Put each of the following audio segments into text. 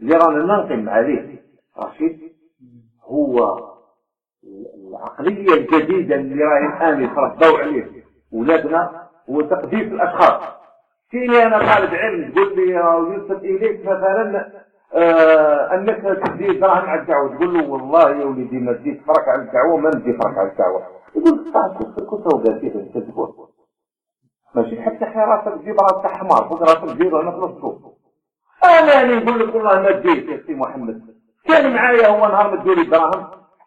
اللي رانا ننقم عليه رشيد هو العقلية الجديدة اللي راهي الآن يتربوا عليه ولادنا، هو تقديس الأشخاص. فيني أنا طالب علم تقول لي يوصل إليك مثلا أنك تدي دراهم على الدعوة، تقول له والله يا وليدي ما تدي فرق على الدعوة، ما ندي فرق على الدعوة. يقول كنت وقال كيف تكذبون، ماشي حتى حراسة تجيب راسك حمار فوق راسك تجيبه أنا في الصوف. أنا نقول لك والله ما اديت يا سي محمد، كان معايا هو نهار ما تدوري دراهم.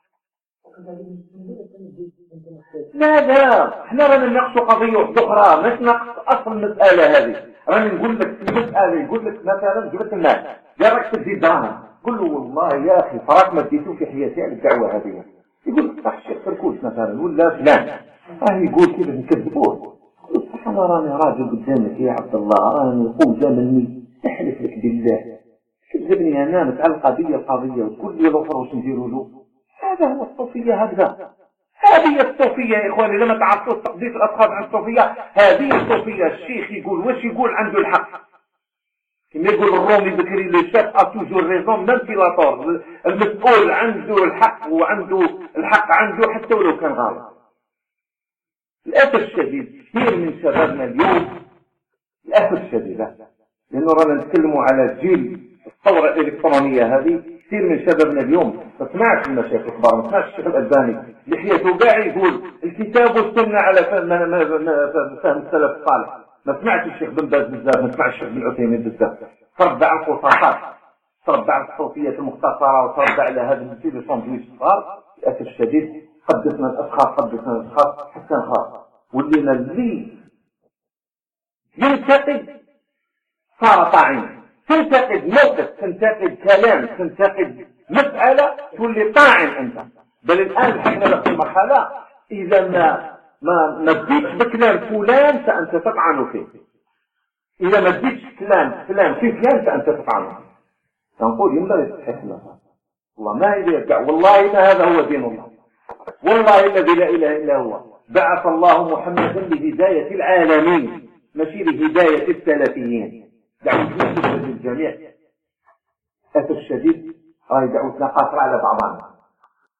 لا احنا رانا نناقشوا قضيه واحده اخرى، مش نقص اصل المساله هذه. راني نقول لك في المساله، يقول لك مثلا جبت الناس قال راك تدي دراهم، قول له والله يا اخي فراك ما اديتو في حياتي على الدعوه هذه. يقول لك صح الشيخ فركوش مثلا ولا فلان يقول كذا نكذبوه. انا راني راجل قدامك يا عبد الله، راني قوة مني احلف لك بالله كذبني انا على القضيه وتقول لي الأخر واش نديروا له. هذا هو الصوفيه، هكذا هذه الصوفية يا إخواني. لما تعرفوا تقديس الأشخاص عن الصوفية، هذه الصوفية. الشيخ يقول واش يقول عنده الحق، كما يقول الرومي بكري لو شيف توجور ريزون ميم في لاطور، المسؤول عنده الحق وعنده الحق عنده حتى ولو كان غلط. للأسف الشديد كثير من شبابنا اليوم، للأسف الشديد لأنه رانا نتكلموا على جيل الثورة الإلكترونية هذه، كثير من شبابنا اليوم ما سمعش المشايخ الكبار، ما سمعش الشيخ الألباني لحيته كاع يقول الكتاب والسنة على فهم السلف الصالح، ما سمعش الشيخ بن باز بزاف، ما سمعش الشيخ بن عثيمين بزاف. تربى على القصاصات، تربى على الصوفية المختصرة، وتربى على هذا المثيل الساندويتش الصغار. للأسف الشديد قدسنا الأشخاص حتى نخاف، ولينا اللي ينتقد صار طاعن، تنتقد موقف، تنتقد كلام، تنتقد مسألة، تولي طاعن أنت. بل الآن احنا في المرحلة إذا ما تزيدش بكلام فلان فأنت تطعن فيه، إذا ما تزيدش كلام فلان في فلان فأنت تطعن فيه. نقول ينبغي تتحكم والله ما يرجع، والله ما هذا هو دين الله، والله الذي لا إله إلا هو. بعث الله محمدا لهداية العالمين ماشي لهداية السلفيين. دعوتنا للجميع. للأسف الشديد راهي دعوتنا قاصرة على بعضنا.